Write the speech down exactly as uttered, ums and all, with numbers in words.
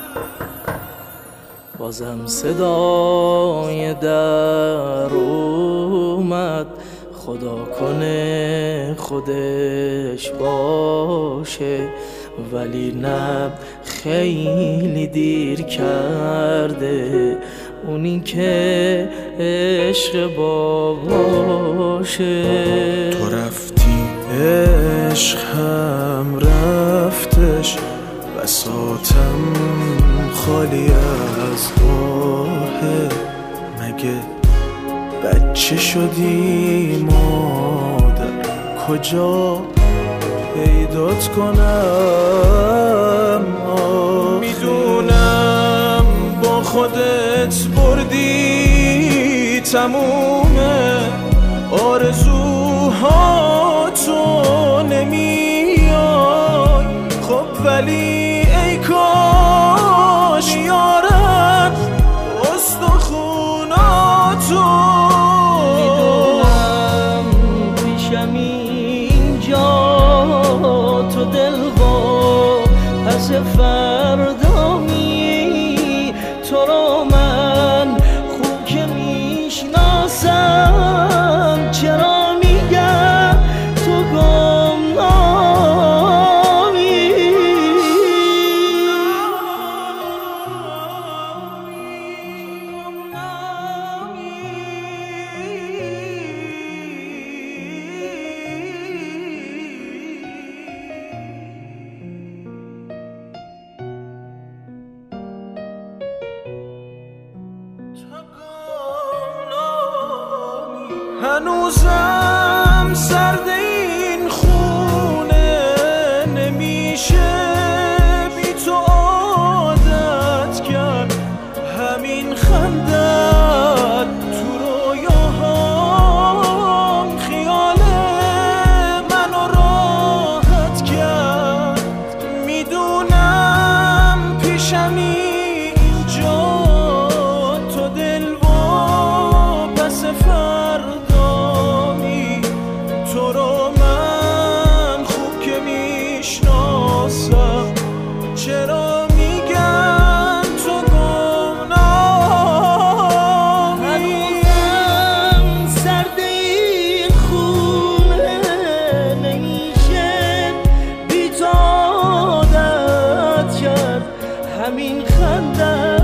بازم صدای در اومد، خدا کنه خودش باشه، ولی نه خیلی دیر کرده اونی که عشق باباشه. تو رفتی عشق هم رفتش، بساطم خالی از راهه. مگه بچه شدی مادر، کجا پیدات کنم؟ میدونم با خودت بردی تمومه آرزوها، تو نمیای. خب ولی ای کاش یارم استخوناتو. میدونم پیشم اینجا تو دلوا پس فردا می، تو رو من خوب که میشناسم، چرا میگم تو گمنامی؟ هنوزم سرد این خونه، نمیشه بی تو عادت کرد. همین خندت تو رویاهام خیال منو راحت کرد. میدونم پیشم اینجا تو دلوا پس فردا، تو رو من خوب که میشناسم، چرا میگن تو گمنامی؟ هنوزم سرد این خونه، نمیشه بی تو عادت کرد. همین خنده